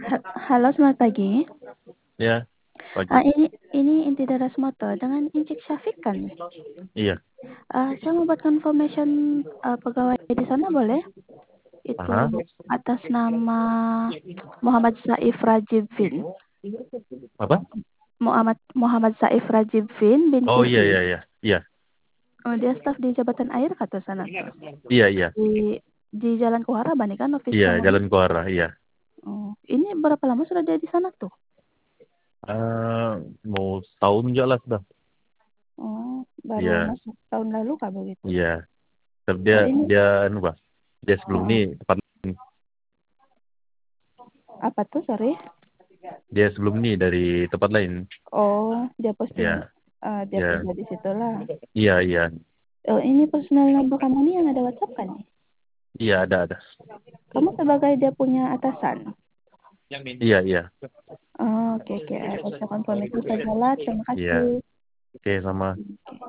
Halo, selamat pagi. Ya, Ah, pagi. ini inti Daras Moto dengan Incik Syafiq kan? Iya. Saya mau buat confirmation pegawai di sana boleh? Itu Aha. atas nama Muhammad Saif Rajibin. Apa? Muhammad Saif Rajibin Oh binti iya Fi. iya iya. Iya. Dia staf di Jabatan Air kata sana tuh. Iya iya. Di Jalan Kuhara Bani kan office Iya, kamu. Jalan ke arah, iya. Oh, ini berapa lama sudah dia di sana tuh? Eh, mau tahun juga lah sudah. Oh, baru Iya, masuk tahun lalu kah begitu? iya. Tapi dia Oh, ini dia anu bah. Dia sebelum ini oh, tempat apa tuh, sorry? dia sebelum ini dari tempat lain. Oh, dia posting, Iya, dia iya. kerja di situ lah. Iya, iya. Oh, ini personal number kamu nih yang ada WhatsApp kan nih? Iya, ada. Kamu sebagai dia punya atasan. Iya, iya. Oh, oke, oke. Saya konfirm itu saja lah. Terima Iya. kasih. Oke, sama. Oke.